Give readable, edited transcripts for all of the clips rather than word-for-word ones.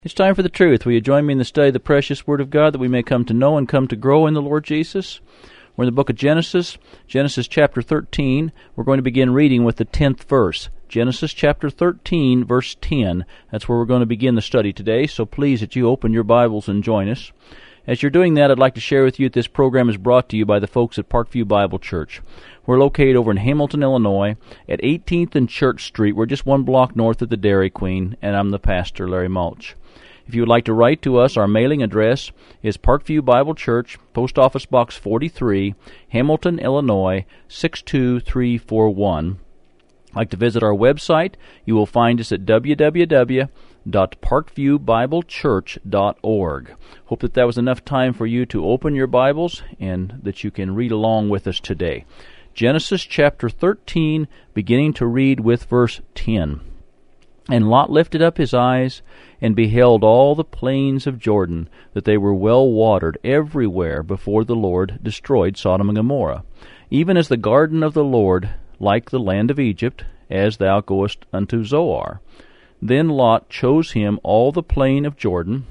It's time for the truth. Will you join me in the study of the precious Word of God that we may come to know and come to grow in the Lord Jesus? We're in the book of Genesis, Genesis chapter 13. We're going to begin reading with the 10th verse. Genesis chapter 13, verse 10. That's where we're going to begin the study today, so please that you open your Bibles and join us. As you're doing that, I'd like to share with you that this program is brought to you by the folks at Parkview Bible Church. We're located over in Hamilton, Illinois, at 18th and Church Street. We're just one block north of the Dairy Queen, and I'm the pastor, Larry Mulch. If you would like to write to us, our mailing address is Parkview Bible Church, Post Office Box 43, Hamilton, Illinois, 62341. Like to visit our website, you will find us at www.parkviewbiblechurch.org. Hope that was enough time for you to open your Bibles and that you can read along with us today. Genesis chapter 13, beginning to read with verse 10. And Lot lifted up his eyes, and beheld all the plains of Jordan, that they were well watered everywhere before the Lord destroyed Sodom and Gomorrah, even as the garden of the Lord, like the land of Egypt, as thou goest unto Zoar. Then Lot chose him all the plain of Jordan.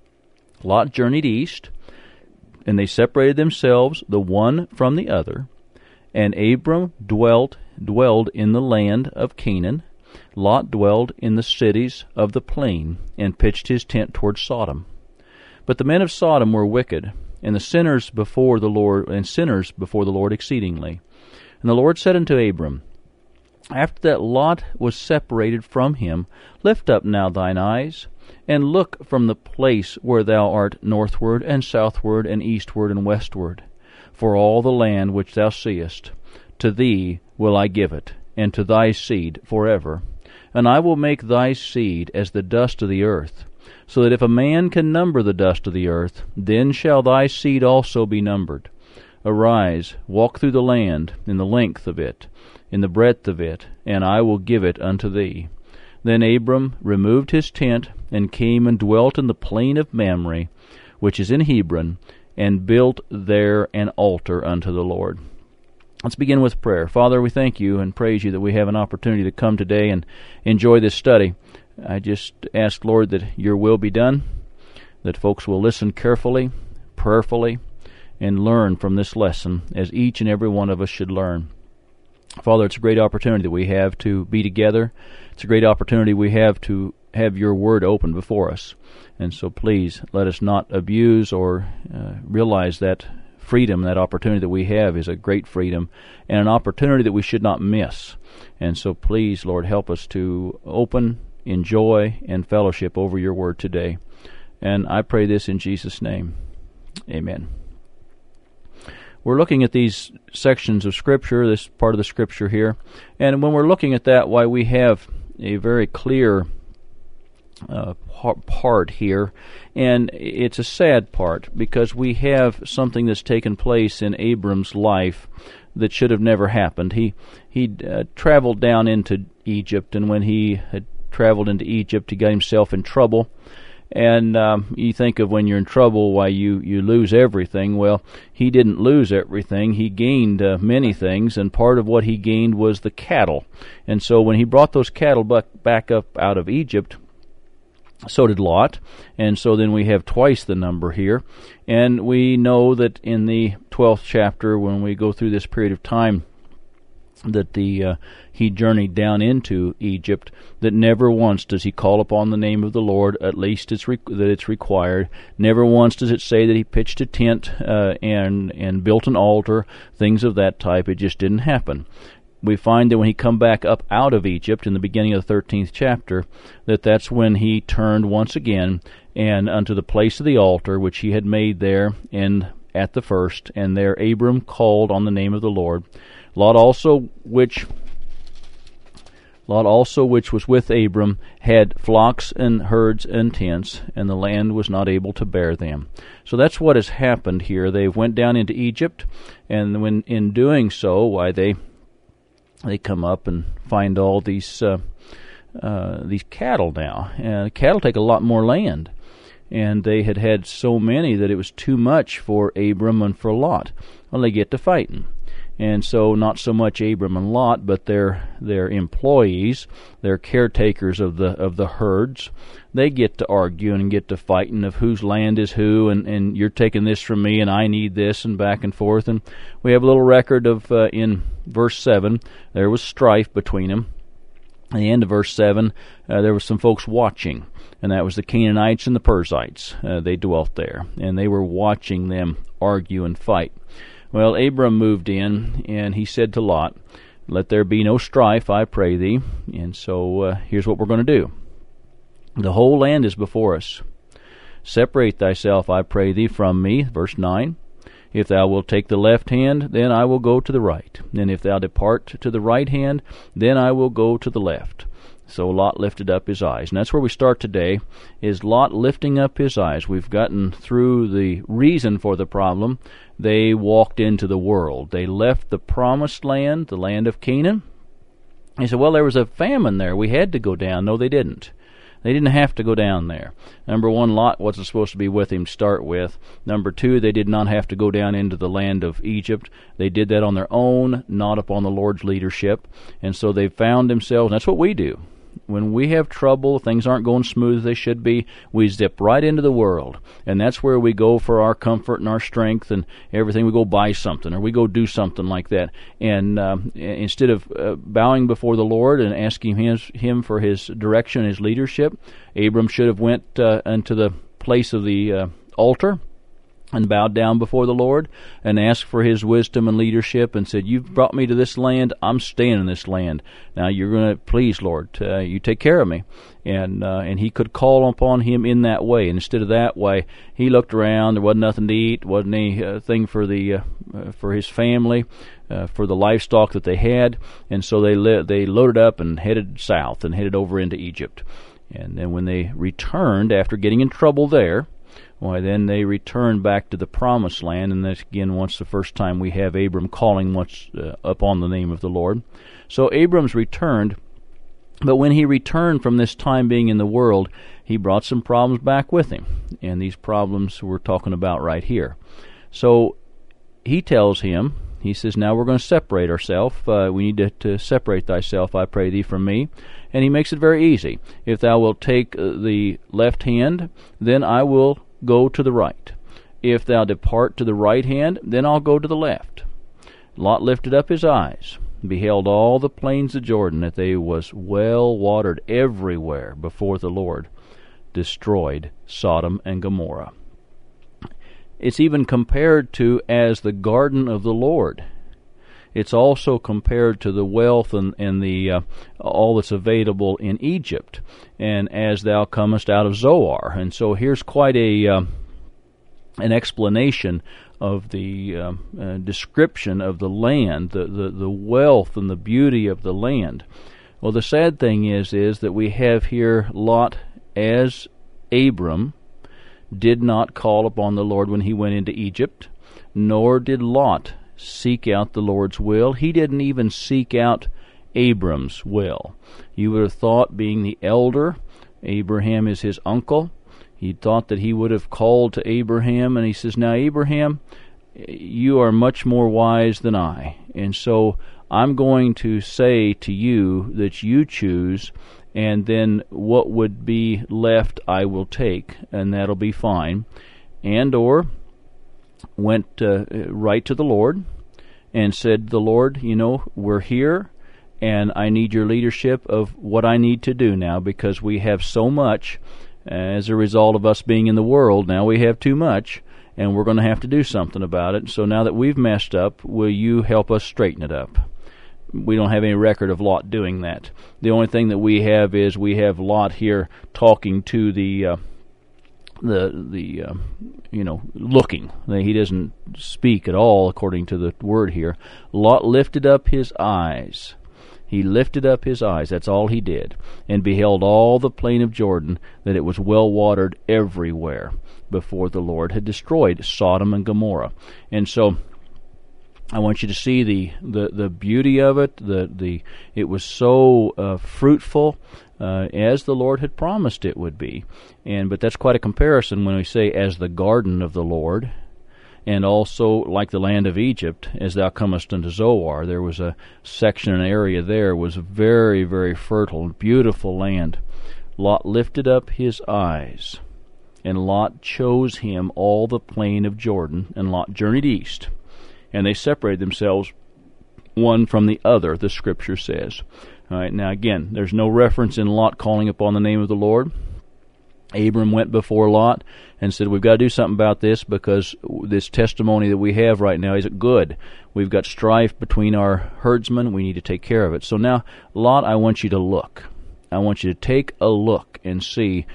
Lot journeyed east, and they separated themselves the one from the other. And Abram dwelled in the land of Canaan. Lot dwelled in the cities of the plain, and pitched his tent toward Sodom. But the men of Sodom were wicked, and sinners before the Lord exceedingly. And the Lord said unto Abram, after that Lot was separated from him, lift up now thine eyes, and look from the place where thou art northward, and southward, and eastward, and westward. For all the land which thou seest, to thee will I give it, and to thy seed forever. And I will make thy seed as the dust of the earth, so that if a man can number the dust of the earth, then shall thy seed also be numbered. Arise, walk through the land, in the length of it, in the breadth of it, and I will give it unto thee. Then Abram removed his tent, and came and dwelt in the plain of Mamre, which is in Hebron, and built there an altar unto the Lord. Let's begin with prayer. Father, we thank you and praise you that we have an opportunity to come today and enjoy this study. I just ask, Lord, that your will be done, that folks will listen carefully, prayerfully, and learn from this lesson as each and every one of us should learn. Father, it's a great opportunity that we have to be together. It's a great opportunity we have to have your word open before us. And so please let us not abuse or realize that freedom, that opportunity that we have is a great freedom and an opportunity that we should not miss. And so please, Lord, help us to open, enjoy, and fellowship over your word today. And I pray this in Jesus' name. Amen. We're looking at these sections of Scripture, this part of the Scripture here, and when we're looking at that, why we have a very clear part here, and it's a sad part because we have something that's taken place in Abram's life that should have never happened. He traveled down into Egypt, and when he had traveled into Egypt, he got himself in trouble. And you think of when you're in trouble, why you lose everything. Well, he didn't lose everything. He gained many things, and part of what he gained was the cattle. And so when he brought those cattle back up out of Egypt, so did Lot, and so then we have twice the number here. And we know that in the 12th chapter, when we go through this period of time, that he journeyed down into Egypt, that never once does he call upon the name of the Lord, at least that it's required. Never once does it say that he pitched a tent and built an altar, things of that type. It just didn't happen. We find that when he come back up out of Egypt in the beginning of the 13th chapter, that's when he turned once again and unto the place of the altar which he had made there at the first, and there Abram called on the name of the Lord. Lot also, which was with Abram, had flocks and herds and tents, and the land was not able to bear them. So that's what has happened here. They went down into Egypt, and when in doing so, why they come up and find all these cattle now. And cattle take a lot more land, and they had so many that it was too much for Abram and for Lot. Well, they get to fighting. And so not so much Abram and Lot, but their employees, their caretakers of the herds, they get to arguing and get to fighting of whose land is who, and you're taking this from me and I need this, and back and forth. And we have a little record of in verse 7, there was strife between them. At the end of verse 7, there were some folks watching, and that was the Canaanites and the Perizzites. They dwelt there, and they were watching them argue and fight. Well, Abram moved in, and he said to Lot, "Let there be no strife, I pray thee." And so here's what we're going to do. The whole land is before us. Separate thyself, I pray thee, from me. Verse 9. If thou wilt take the left hand, then I will go to the right. And if thou depart to the right hand, then I will go to the left. So Lot lifted up his eyes. And that's where we start today, is Lot lifting up his eyes. We've gotten through the reason for the problem. They walked into the world. They left the promised land, the land of Canaan. He said, well, there was a famine there. We had to go down. No, they didn't. They didn't have to go down there. Number one, Lot wasn't supposed to be with him to start with. Number two, they did not have to go down into the land of Egypt. They did that on their own, not upon the Lord's leadership. And so they found themselves, and that's what we do. When we have trouble, things aren't going smooth as they should be, we zip right into the world. And that's where we go for our comfort and our strength and everything. We go buy something or we go do something like that. And instead of bowing before the Lord and asking him for his direction, his leadership, Abram should have went into the place of the altar and bowed down before the Lord and asked for his wisdom and leadership and said, you've brought me to this land, I'm staying in this land. Now you're going to, please, Lord, you take care of me. And he could call upon him in that way. And instead of that way, he looked around, there wasn't nothing to eat, wasn't anything for his family, for the livestock that they had. And so they loaded up and headed south and headed over into Egypt. And then when they returned, after getting in trouble there, why, then they returned back to the promised land, and that's again once the first time we have Abram calling once upon the name of the Lord. So Abram's returned, but when he returned from this time being in the world, he brought some problems back with him, and these problems we're talking about right here. So he tells him, he says, now we're going to separate ourselves. We need to separate thyself, I pray thee, from me. And he makes it very easy. If thou wilt take the left hand, then I will go to the right. If thou depart to the right hand, then I'll go to the left. Lot lifted up his eyes, beheld all the plains of Jordan, that they was well watered everywhere before the Lord, destroyed Sodom and Gomorrah. It's even compared to as the garden of the Lord. It's also compared to the wealth and the all that's available in Egypt, and as thou comest out of Zoar. And so here's quite an explanation of the description of the land, the wealth and the beauty of the land. Well, the sad thing is that we have here Lot as Abram did not call upon the Lord when he went into Egypt, nor did Lot seek out the Lord's will. He didn't even seek out Abram's will. You would have thought, being the elder, Abraham is his uncle, he thought that he would have called to Abraham, and he says, now Abraham, you are much more wise than I, and so I'm going to say to you that you choose, and then what would be left I will take, and that'll be fine. And or went right to the Lord and said, the Lord, we're here, and I need your leadership of what I need to do now, because we have so much as a result of us being in the world. Now we have too much, and we're going to have to do something about it. So now that we've messed up, will you help us straighten it up? We don't have any record of Lot doing that. The only thing that we have is we have Lot here talking to the looking. He doesn't speak at all according to the word here. Lot lifted up his eyes. He lifted up his eyes, that's all he did, and beheld all the plain of Jordan, that it was well watered everywhere, before the Lord had destroyed Sodom and Gomorrah. And so I want you to see the beauty of it. It was so fruitful, as the Lord had promised it would be. But that's quite a comparison when we say as the garden of the Lord. And also, like the land of Egypt, as thou comest unto Zoar, there was a section, an area there was very, very fertile, beautiful land. Lot lifted up his eyes, and Lot chose him all the plain of Jordan, and Lot journeyed east. And they separated themselves one from the other, the Scripture says. All right, now again, there's no reference in Lot calling upon the name of the Lord. Abram went before Lot and said, we've got to do something about this because this testimony that we have right now isn't good. We've got strife between our herdsmen. We need to take care of it. So now, Lot, I want you to look. I want you to take a look and see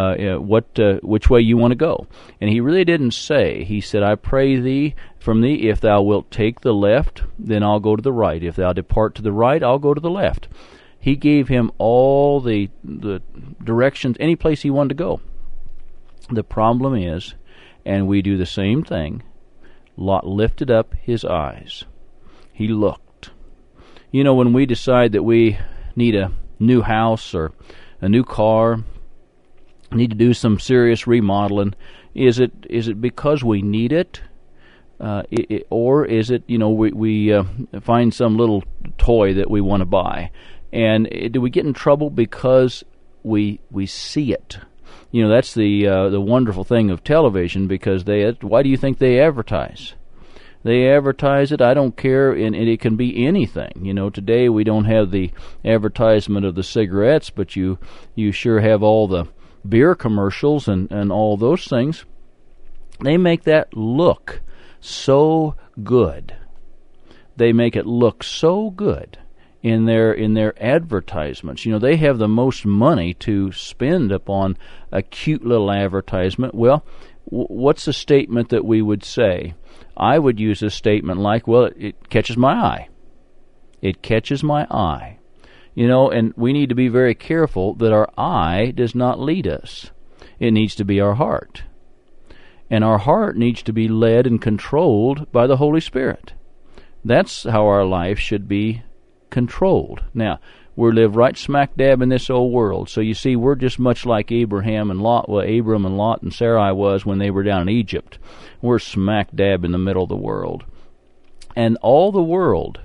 which way you want to go. And he really didn't say. He said, I pray thee from thee, if thou wilt take the left, then I'll go to the right. If thou depart to the right, I'll go to the left. He gave him all the directions, any place he wanted to go. The problem is, and we do the same thing, Lot lifted up his eyes. He looked. You know, when we decide that we need a new house or a new car, need to do some serious remodeling, is it because we need it? Or is it, we find some little toy that we want to buy? And do we get in trouble because we see it? That's the wonderful thing of television, because why do you think they advertise? They advertise it, I don't care, and it can be anything. Today we don't have the advertisement of the cigarettes, but you sure have all the beer commercials and all those things. They make that look so good. They make it look so good in their advertisements. They have the most money to spend upon a cute little advertisement. Well, what's a statement that we would say? I would use a statement like, well, it catches my eye. It catches my eye. And we need to be very careful that our eye does not lead us. It needs to be our heart. And our heart needs to be led and controlled by the Holy Spirit. That's how our life should be controlled. Now, we live right smack dab in this old world. So you see, we're just much like Abraham and Lot, Abram and Lot and Sarai was when they were down in Egypt. We're smack dab in the middle of the world. And all the world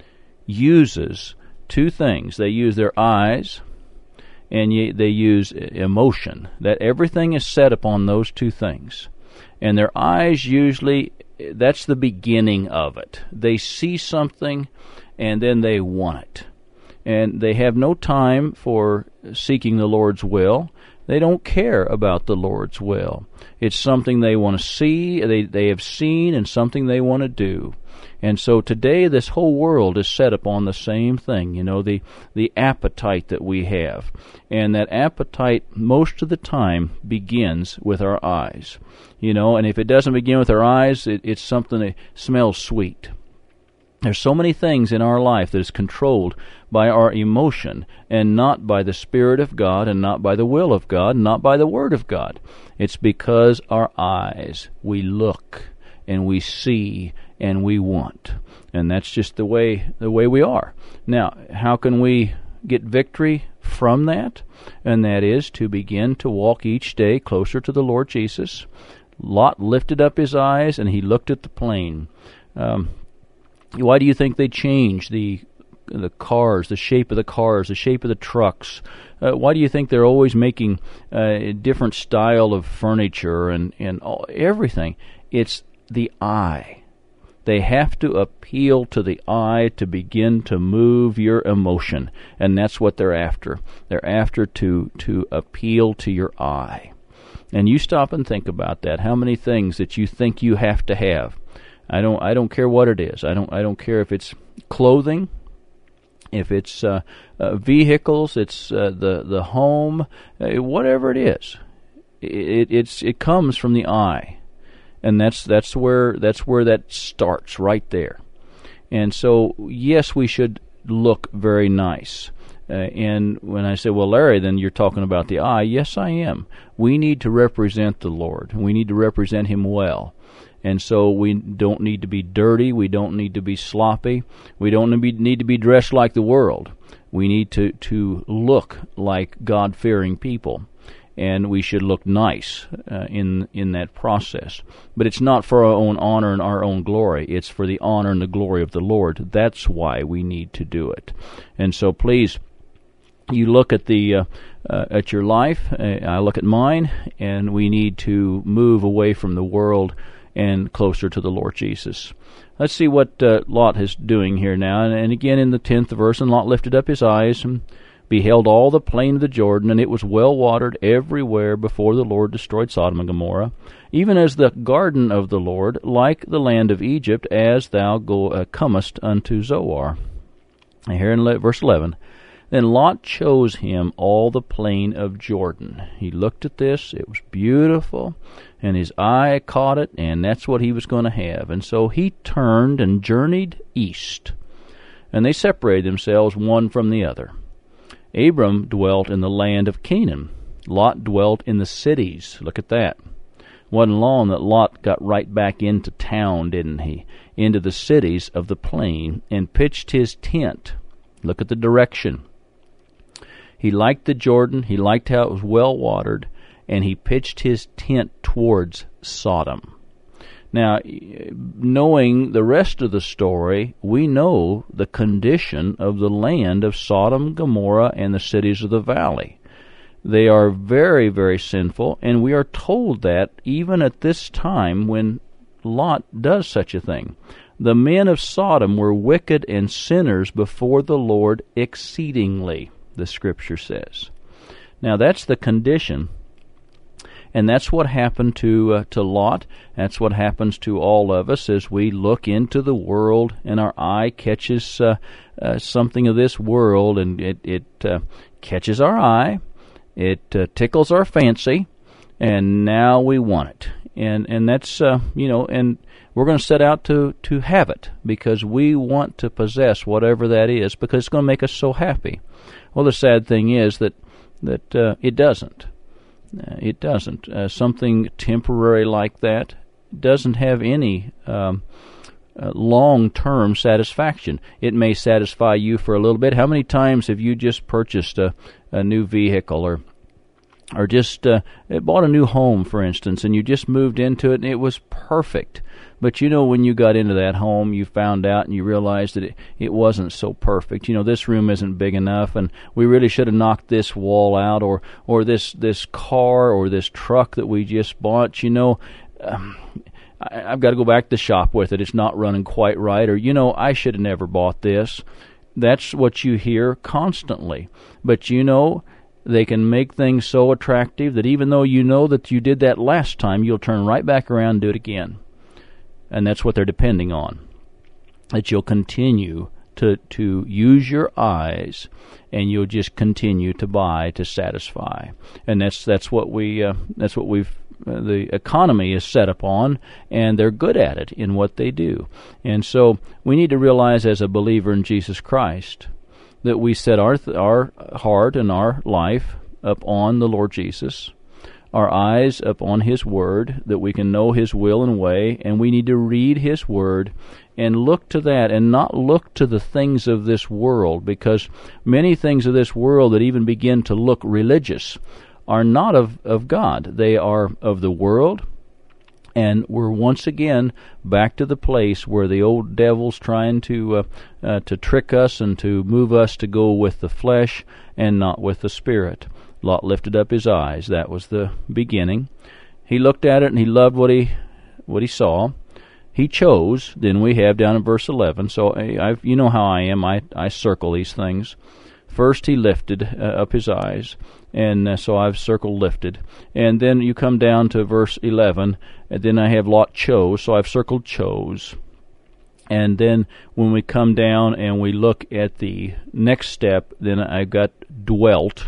uses two things. They use their eyes and they use emotion. That everything is set upon those two things. And their eyes usually, that's the beginning of it. They see something and then they want it. And they have no time for seeking the Lord's will. They don't care about the Lord's will. It's something they want to see, they have seen, and something they want to do. And so today this whole world is set upon the same thing, the appetite that we have. And that appetite most of the time begins with our eyes. And if it doesn't begin with our eyes, it's something that smells sweet. There's so many things in our life that is controlled by our emotion and not by the Spirit of God and not by the will of God and not by the Word of God. It's because our eyes, we look and we see and we want. And that's just the way we are. Now, how can we get victory from that? And that is to begin to walk each day closer to the Lord Jesus. Lot lifted up his eyes and he looked at the plain. Why do you think they changed the cars, the shape of the cars, the shape of the trucks? Why do you think they're always making a different style of furniture and everything? It's the eye. They have to appeal to the eye to begin to move your emotion, and that's what they're after. They're after to appeal to your eye. And you stop and think about that. How many things that you think you have to have? I don't care what it is. I don't care if it's clothing, if it's vehicles, it's the home, whatever it is. It comes from the eye, and that's where that starts right there. And so yes, we should look very nice. And when I say, well, Larry, then you're talking about the eye. Yes, I am. We need to represent the Lord. We need to represent Him well. And so we don't need to be dirty. We don't need to be sloppy. We don't need to be dressed like the world. We need to look like God-fearing people. and we should look nice in that process. But it's not for our own honor and our own glory. It's for the honor and the glory of the Lord. That's why we need to do it. And so please, you look at at your life, I look at mine, and we need to move away from the world and closer to the Lord Jesus. Let's see what Lot is doing here now. And again in the 10th verse, and Lot lifted up his eyes and beheld all the plain of the Jordan, and it was well watered everywhere before the Lord destroyed Sodom and Gomorrah, even as the garden of the Lord, like the land of Egypt, as thou comest unto Zoar. And here in verse 11, then Lot chose him all the plain of Jordan. He looked at this, it was beautiful, and his eye caught it, and that's what he was going to have. And so he turned and journeyed east, and they separated themselves one from the other. Abram dwelt in the land of Canaan. Lot dwelt in the cities. Look at that. Wasn't long that Lot got right back into town, didn't he? Into the cities of the plain, and pitched his tent. Look at the direction. He liked the Jordan, he liked how it was well watered, and he pitched his tent towards Sodom. Now, knowing the rest of the story, we know the condition of the land of Sodom, Gomorrah, and the cities of the valley. They are very, very sinful, and we are told that even at this time when Lot does such a thing. The men of Sodom were wicked and sinners before the Lord exceedingly, the Scripture says. Now, that's the condition. And that's what happened to Lot. That's what happens to all of us as we look into the world and our eye catches something of this world, and it catches our eye, it tickles our fancy, and now we want it. And that's, and we're going to set out to have it because we want to possess whatever that is because it's going to make us so happy. Well, the sad thing is that it doesn't. It doesn't. Something temporary like that doesn't have any long-term satisfaction. It may satisfy you for a little bit. How many times have you just purchased a new vehicle or just bought a new home, for instance, and you just moved into it and it was perfect? But when you got into that home, you found out and you realized that it wasn't so perfect. This room isn't big enough, and we really should have knocked this wall out, or this car or this truck that we just bought. I've got to go back to the shop with it. It's not running quite right, or I should have never bought this. That's what you hear constantly. But they can make things so attractive that even though you know that you did that last time, you'll turn right back around and do it again. And that's what they're depending on, that you'll continue to use your eyes, and you'll just continue to buy to satisfy. And that's what the economy is set upon, and they're good at it in what they do. And so we need to realize as a believer in Jesus Christ that we set our heart and our life upon the Lord Jesus, our eyes upon His Word, that we can know His will and way, and we need to read His Word and look to that and not look to the things of this world, because many things of this world that even begin to look religious are not of God. They are of the world, and we're once again back to the place where the old devil's trying to trick us and to move us to go with the flesh and not with the Spirit. Lot lifted up his eyes. That was the beginning. He looked at it and he loved what he saw. He chose. Then we have down in verse 11. So you know how I am. I circle these things. First he lifted up his eyes, and so I've circled lifted. And then you come down to verse 11, and then I have Lot chose, so I've circled chose. And then when we come down and we look at the next step, then I've got dwelled.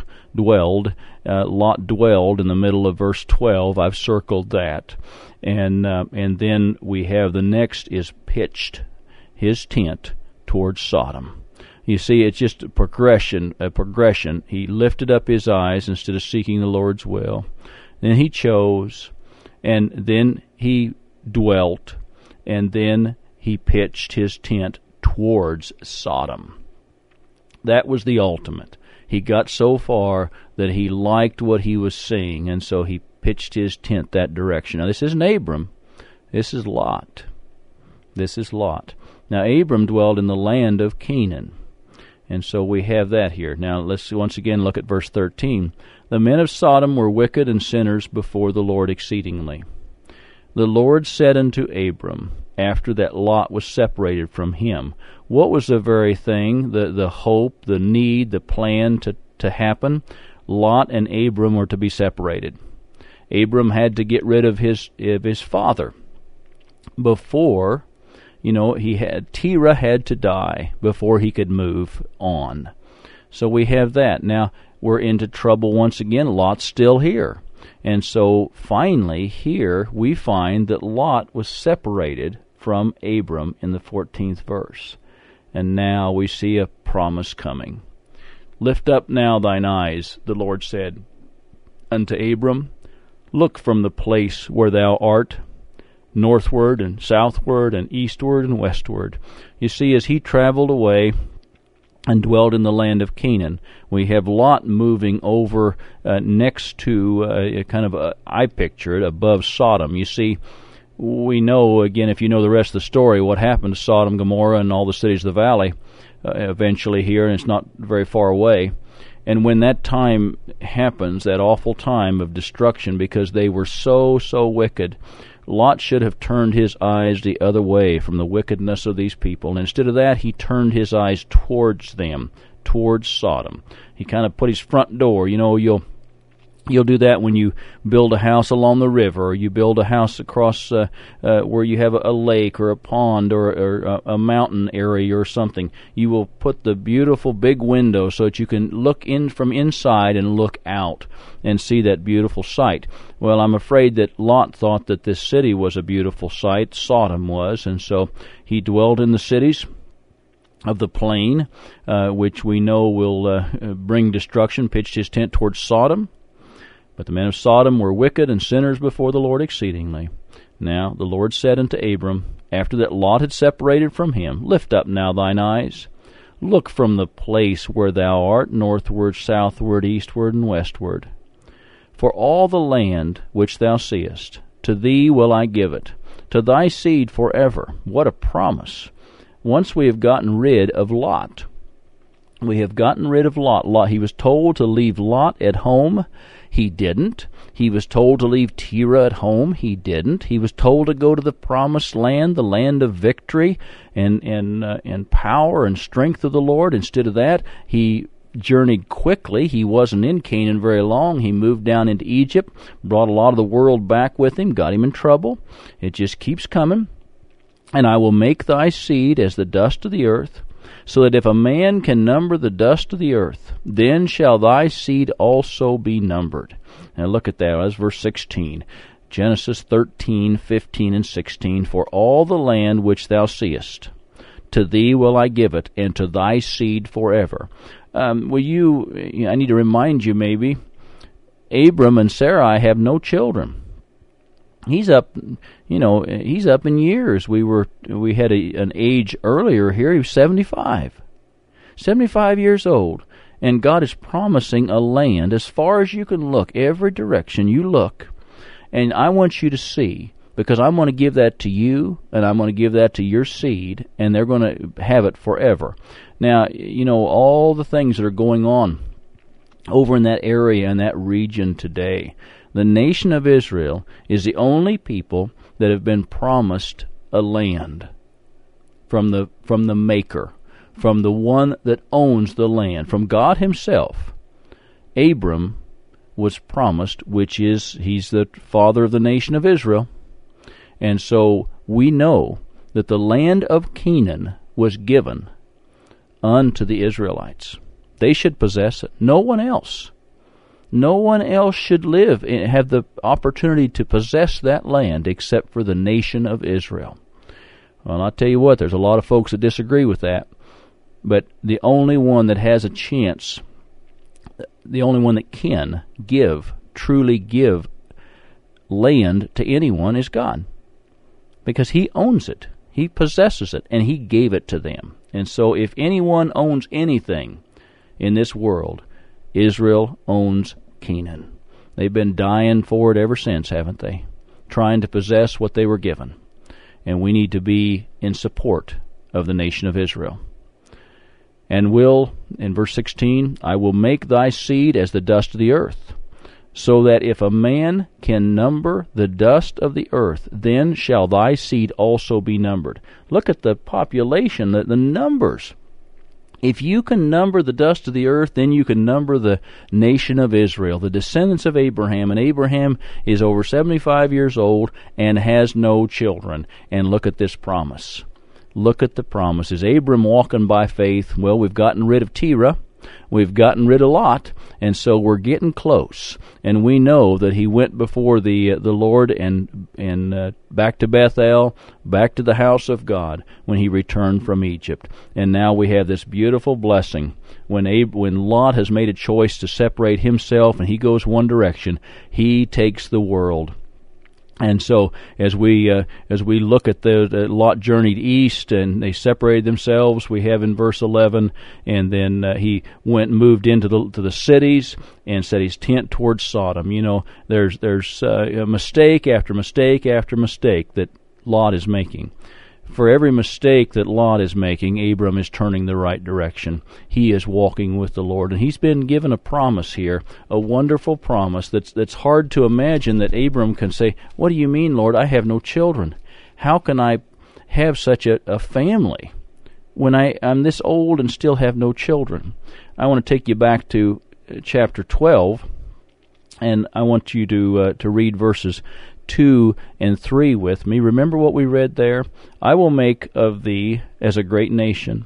Lot dwelled in the middle of verse 12. I've circled that. And then we have the next is pitched his tent towards Sodom. You see, it's just a progression. He lifted up his eyes instead of seeking the Lord's will. Then he chose, and then he dwelt, and then he pitched his tent towards Sodom. That was the ultimate. He got so far that he liked what he was seeing, and so he pitched his tent that direction. Now, this isn't Abram. This is Lot. This is Lot. Now, Abram dwelled in the land of Canaan. And so we have that here. Now, let's once again look at verse 13. The men of Sodom were wicked and sinners before the Lord exceedingly. The Lord said unto Abram, after that Lot was separated from him, what was the very thing, the hope, the need, the plan to happen? Lot and Abram were to be separated. Abram had to get rid of his father before, Terah had to die before he could move on. So we have that. Now we're into trouble once again. Lot's still here. And so finally here we find that Lot was separated from Abram in the 14th verse. And now we see a promise coming. Lift up now thine eyes, the Lord said unto Abram. Look from the place where thou art, northward and southward and eastward and westward. You see, as he traveled away and dwelled in the land of Canaan, we have Lot moving over next to I picture it, above Sodom. You see, we know, again, if you know the rest of the story, what happened to Sodom, Gomorrah, and all the cities of the valley eventually here, and it's not very far away. And when that time happens, that awful time of destruction, because they were so wicked, Lot should have turned his eyes the other way from the wickedness of these people. And instead of that, he turned his eyes towards them, towards Sodom. He kind of put his front door. You'll do that when you build a house along the river, or you build a house across where you have a lake or a pond or a mountain area or something. You will put the beautiful big window so that you can look in from inside and look out and see that beautiful sight. Well, I'm afraid that Lot thought that this city was a beautiful sight. Sodom was, and so he dwelled in the cities of the plain, which we know will bring destruction, pitched his tent towards Sodom. But the men of Sodom were wicked and sinners before the Lord exceedingly. Now the Lord said unto Abram, after that Lot had separated from him, Lift up now thine eyes, look from the place where thou art, northward, southward, eastward, and westward. For all the land which thou seest, to thee will I give it, to thy seed forever. What a promise! Once we have gotten rid of Lot. We have gotten rid of Lot. He was told to leave Lot at home. He didn't. He was told to leave Terah at home. He didn't. He was told to go to the promised land, the land of victory and power and strength of the Lord. Instead of that, he journeyed quickly. He wasn't in Canaan very long. He moved down into Egypt, brought a lot of the world back with him, got him in trouble. It just keeps coming. And I will make thy seed as the dust of the earth, so that if a man can number the dust of the earth, then shall thy seed also be numbered. Now look at that. That's verse 16. Genesis 13, 15, and 16. For all the land which thou seest, to thee will I give it, and to thy seed forever. I need to remind you maybe, Abram and Sarai have no children. He's up in years. We had an age earlier here. He was 75 years old, and God is promising a land as far as you can look, every direction you look. And I want you to see, because I'm going to give that to you, and I'm going to give that to your seed, and they're going to have it forever. Now, all the things that are going on over in that area and that region today. The nation of Israel is the only people that have been promised a land from the Maker, from the one that owns the land, from God himself. Abram was promised, he's the father of the nation of Israel. And so we know that the land of Canaan was given unto the Israelites. They should possess it. No one else. No one else should have the opportunity to possess that land except for the nation of Israel. Well, I'll tell you what, there's a lot of folks that disagree with that. But the only one that has a chance, the only one that can truly give land to anyone is God. Because he owns it. He possesses it, and he gave it to them. And so if anyone owns anything in this world, Israel owns Canaan. They've been dying for it ever since, haven't they? Trying to possess what they were given. And we need to be in support of the nation of Israel. And will, in verse 16, I will make thy seed as the dust of the earth, so that if a man can number the dust of the earth, then shall thy seed also be numbered. Look at the population, the numbers. If you can number the dust of the earth, then you can number the nation of Israel, the descendants of Abraham. And Abraham is over 75 years old and has no children. And look at this promise. Look at the promise. Is Abram walking by faith? Well, we've gotten rid of Terah. We've gotten rid of Lot, and so we're getting close. And we know that he went before the Lord and back to Bethel, back to the house of God when he returned from Egypt. And now we have this beautiful blessing. When Lot has made a choice to separate himself and he goes one direction, he takes the world. And so, as we look at the Lot journeyed east, and they separated themselves, we have in verse 11, and then he went and moved into the cities and set his tent towards Sodom. You know, there's a mistake after mistake after mistake that Lot is making. For every mistake that Lot is making, Abram is turning the right direction. He is walking with the Lord. And he's been given a promise here, a wonderful promise that's hard to imagine that Abram can say, what do you mean, Lord? I have no children. How can I have such a family when I'm this old and still have no children? I want to take you back to chapter 12, and I want you to read verses 2 and 3 with me. Remember what we read there? I will make of thee as a great nation.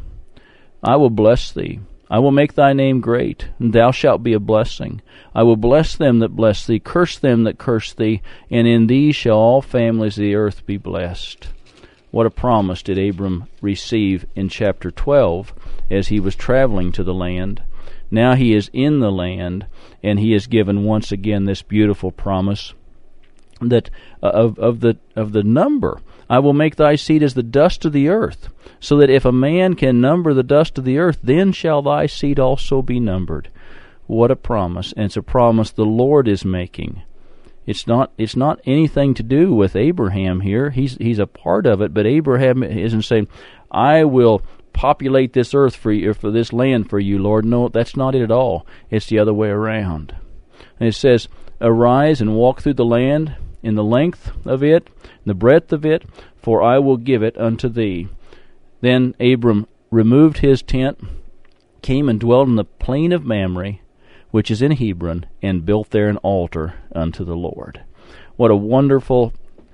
I will bless thee. I will make thy name great, and thou shalt be a blessing. I will bless them that bless thee, curse them that curse thee, and in thee shall all families of the earth be blessed. What a promise did Abram receive in chapter 12 as he was traveling to the land. Now he is in the land, and he is given once again this beautiful promise that of the number. I will make thy seed as the dust of the earth, so that if a man can number the dust of the earth, then shall thy seed also be numbered. What a promise. And it's a promise the Lord is making. It's not anything to do with Abraham here. He's a part of it, but Abraham isn't saying, I will populate this earth for you, or for this land for you, Lord. No, that's not it at all. It's the other way around. And it says, arise and walk through the land in the length of it, the breadth of it, for I will give it unto thee. Then Abram removed his tent, came and dwelt in the plain of Mamre, which is in Hebron, and built there an altar unto the Lord. What a wonderful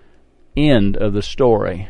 end of the story,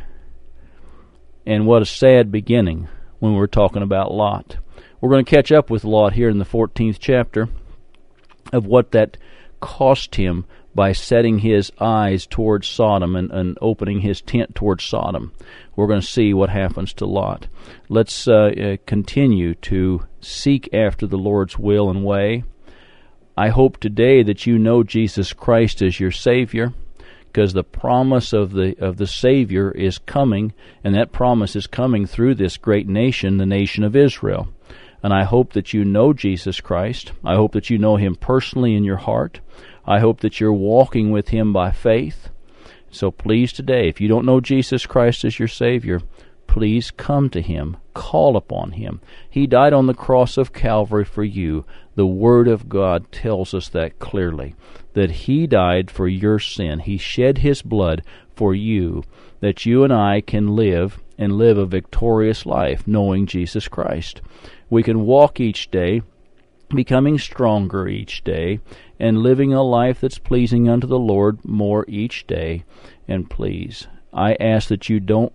and what a sad beginning when we're talking about Lot. We're going to catch up with Lot here in the 14th chapter of what that cost him by setting his eyes towards Sodom and opening his tent towards Sodom. We're going to see what happens to Lot. Let's continue to seek after the Lord's will and way. I hope today that you know Jesus Christ as your Savior, because the promise of the Savior is coming, and that promise is coming through this great nation, the nation of Israel. And I hope that you know Jesus Christ. I hope that you know Him personally in your heart. I hope that you're walking with Him by faith. So please today, if you don't know Jesus Christ as your Savior, please come to Him. Call upon Him. He died on the cross of Calvary for you. The Word of God tells us that clearly, that He died for your sin. He shed His blood for you, that you and I can live and live a victorious life knowing Jesus Christ. We can walk each day, becoming stronger each day, and living a life that's pleasing unto the Lord more each day. And please, I ask that you don't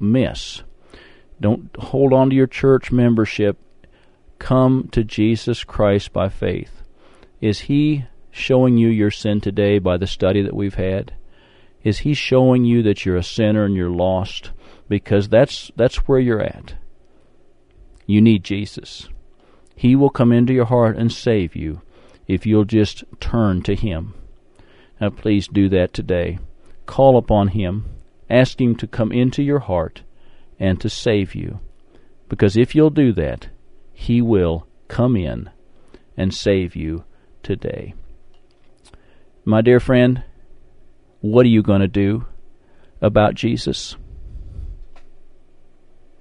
hold on to your church membership. Come to Jesus Christ by faith. Is He showing you your sin today by the study that we've had? Is He showing you that you're a sinner and you're lost? Because that's where you're at. You need Jesus. He will come into your heart and save you if you'll just turn to Him. Now please do that today. Call upon Him. Ask Him to come into your heart and to save you. Because if you'll do that, He will come in and save you today. My dear friend, what are you going to do about Jesus?